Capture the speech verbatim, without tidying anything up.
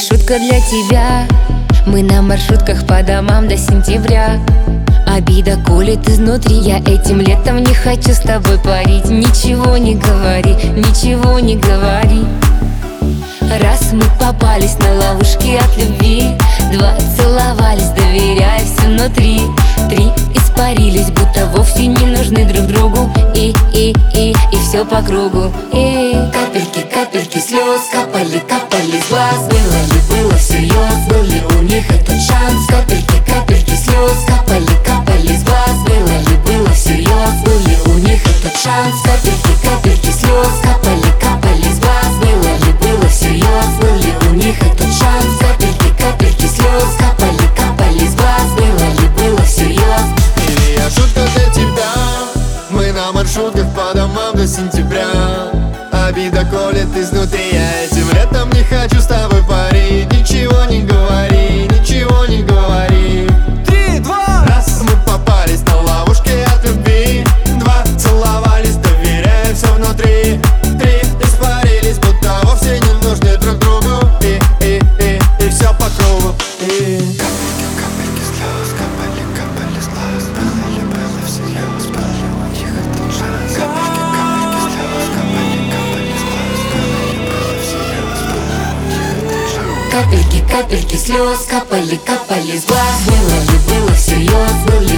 шутка для тебя. Мы на маршрутках по домам до сентября. Обида колет изнутри, я этим летом не хочу с тобой парить. Ничего не говори, ничего не говори. Раз мы попались на ловушки от любви, два целовались, доверяя все внутри, три испарились, будто вовсе не нужны друг другу. И, и, и, и все по кругу. И капельки, капельки слез капали, капали с глаз. Было ли, было всерьез, был ли у них этот шанс? Капельки, капельки слез капали, капали с глаз. Было ли, было всерьез, был ли у них этот шанс? Капельки, капельки слез капали, капали с глаз. Было ли, было всерьез, был ли у них этот шанс? Капельки, капельки слез капали, капали с глаз. Было ли, было всерьез? Или я шутка для тебя. Мы на маршрутках по домам до сентября. Обида колет изнутри, я этим летом не хочу с тобой парить. Ничего не говори, ничего не говори. Три, два, раз. Мы попались на ловушки от любви, два целовались, доверяя все внутри, три испарились, будто вовсе не нужны друг другу. И, и, и, и все по кругу. И капельки, капельки слез капали, капали с глаз. Было ли, было всерьез, был ли у них этот шанс? Капельки, капельки слез капали, капали с глаз. Было ли, было всерьез, был ли у них этот шанс? Капельки, капельки слез капали, капали с глаз. Было ли, было всерьез, был ли